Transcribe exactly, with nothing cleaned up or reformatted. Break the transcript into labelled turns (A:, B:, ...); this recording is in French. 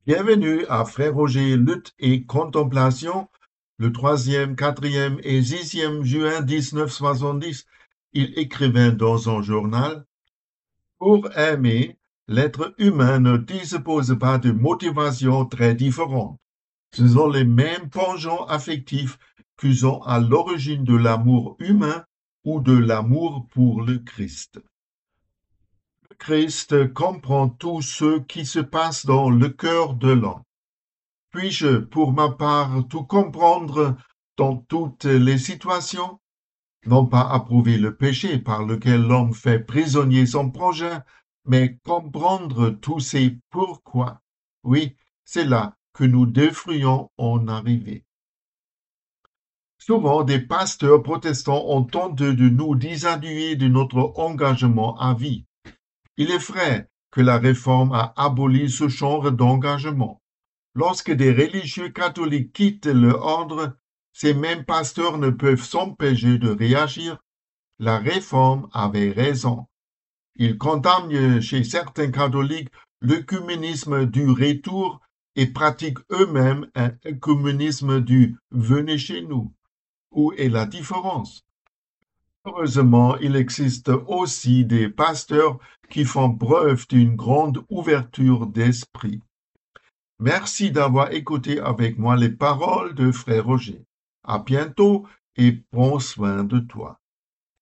A: Bienvenue à Frère Roger Lutte et Contemplation, le troisième, quatrième et sixième juin mille neuf cent soixante-dix. Il écrivait dans un journal: Pour aimer, l'être humain ne dispose pas de motivations très différentes. Ce sont les mêmes penchants affectifs qui sont à l'origine de l'amour humain ou de l'amour pour le Christ. Le Christ comprend tout ce qui se passe dans le cœur de l'homme. Puis-je, pour ma part, tout comprendre dans toutes les situations? Non pas approuver le péché par lequel l'homme fait prisonnier son prochain, mais comprendre tous ses pourquoi. Oui, c'est là que nous devrions en arriver. Souvent, des pasteurs protestants ont tenté de nous déshabiller de notre engagement à vie. Il est vrai que la réforme a aboli ce genre d'engagement. Lorsque des religieux catholiques quittent le ordre, ces mêmes pasteurs ne peuvent s'empêcher de réagir. La réforme avait raison. Ils condamnent chez certains catholiques l'œcuménisme du retour et pratiquent eux-mêmes un œcuménisme du venez chez nous. Où est la différence? Heureusement, il existe aussi des pasteurs qui font preuve d'une grande ouverture d'esprit. Merci d'avoir écouté avec moi les paroles de Frère Roger. À bientôt et prends soin de toi.